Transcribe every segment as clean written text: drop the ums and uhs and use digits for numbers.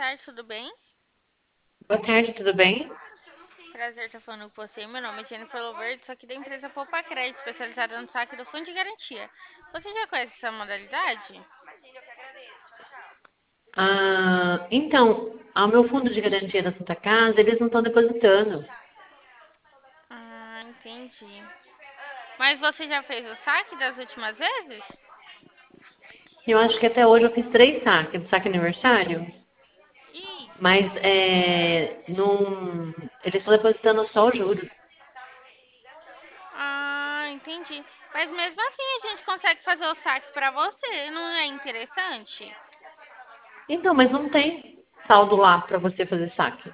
tarde, tudo bem? Boa tarde, tudo bem? Prazer estar falando com você. Meu nome é Jennifer Loverde, sou aqui da empresa Poupa Crédito, especializada no saque do Fundo de Garantia. Você já conhece essa modalidade? Ao meu fundo de garantia da Santa Casa, eles não estão depositando. Ah, entendi. Mas você já fez o saque das últimas vezes? Eu acho que até hoje eu fiz 3 saques, saque aniversário, Isso. mas eles estão depositando só os juros. Ah, entendi. Mas mesmo assim a gente consegue fazer o saque para você, não é interessante? Então, mas não tem saldo lá para você fazer saque.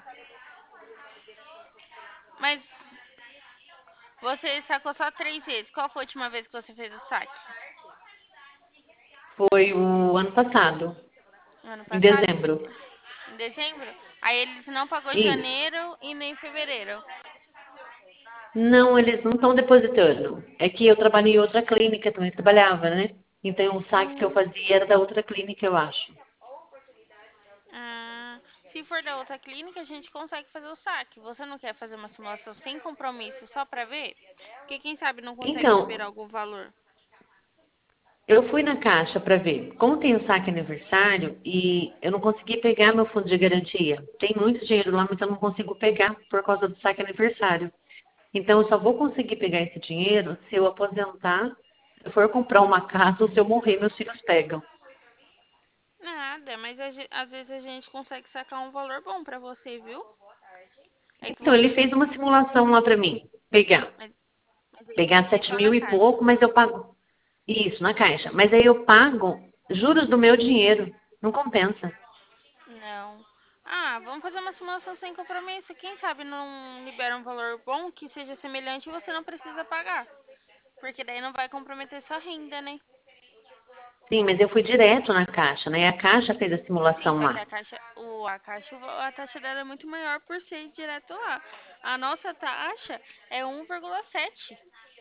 Mas você sacou só 3 vezes. Qual foi a última vez que você fez o saque? Foi o ano passado, No ano em passado? dezembro. Em dezembro? Aí eles não pagou Isso. janeiro e nem fevereiro. Não, eles não estão depositando. É que eu trabalhei em outra clínica, também trabalhava, né? Então, o saque que eu Hum, fazia era da outra clínica, eu acho. se for da outra clínica, a gente consegue fazer o saque. Você não quer fazer uma simulação sem compromisso só pra ver? Porque quem sabe não consegue Então, liberar algum valor. eu fui na caixa para ver. Como tem o saque aniversário e eu não consegui pegar meu fundo de garantia. Tem muito dinheiro lá, mas eu não consigo pegar por causa do saque aniversário. Então, eu só vou conseguir pegar esse dinheiro se eu aposentar, se eu for comprar uma casa ou se eu morrer, meus filhos pegam. Nada, mas às vezes a gente consegue sacar um valor bom pra você, viu? É que Então, ele você. fez uma simulação lá para mim. Pegar. Mas, mas aí tem Pegar que ser 7 só na mil e caixa. pouco, mas eu pago. Isso, na caixa. Mas aí eu pago juros do meu dinheiro. Não compensa. Não. Ah, vamos fazer uma simulação sem compromisso. Quem sabe não libera um valor bom que seja semelhante e você não precisa pagar. Porque daí não vai comprometer sua renda, né? Sim, mas eu fui direto na caixa, né? A caixa fez a Sim, simulação só que lá. a taxa dela é muito maior por ser direto lá. A nossa taxa é 1,7.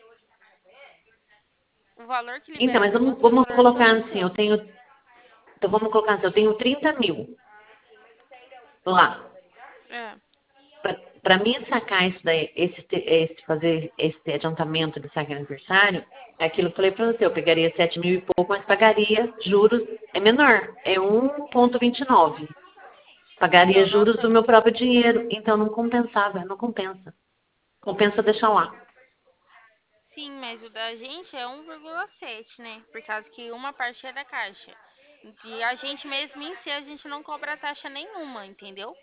O valor que Então, libera mas para vamos, você é o vamos valor de colocar assim, comissão. então vamos colocar assim, eu tenho 30 mil lá. É. Para mim sacar isso daí, fazer esse adiantamento de saque aniversário, é aquilo que eu falei para você, eu pegaria 7 mil e pouco, mas pagaria juros, é menor, é 1,29. Pagaria Então, juros nossa, do meu próprio dinheiro, então não compensava, não compensa. Compensa deixar lá. sim, mas o da gente é 1,7, né? Por causa que uma parte é da caixa. E a gente mesmo em si, a gente não cobra taxa nenhuma, entendeu?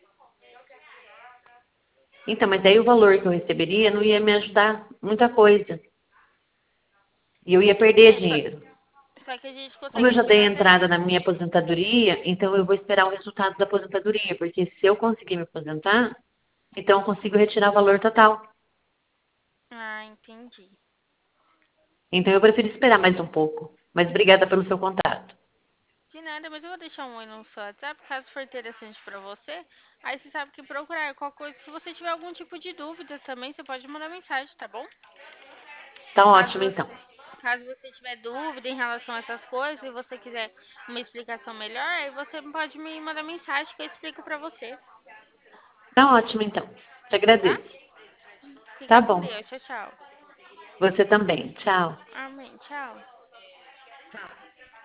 Então, mas aí o valor que eu receberia não ia me ajudar muita coisa. E eu ia perder É, dinheiro. só que a gente Como eu consegue já dei a liberar até. entrada na minha aposentadoria, então eu vou esperar o resultado da aposentadoria, porque se eu conseguir me aposentar, então eu consigo retirar o valor total. Ah, entendi. Então eu prefiro esperar mais um pouco. Mas obrigada pelo seu contato. De nada, mas eu vou deixar um oi no seu WhatsApp, caso for interessante pra você. Aí você sabe o que procurar. Qualquer coisa, se você tiver algum tipo de dúvida também, você pode mandar mensagem, tá bom? Tá Caso ótimo, então. você, caso você tiver dúvida em relação a essas coisas e você quiser uma explicação melhor, aí você pode me mandar mensagem que eu explico pra você, Tá ótimo, então. Te tá? agradeço. Tá Fica com bom. Deus. Tchau, tchau. Você também. Tchau. Amém. Tchau. Tchau.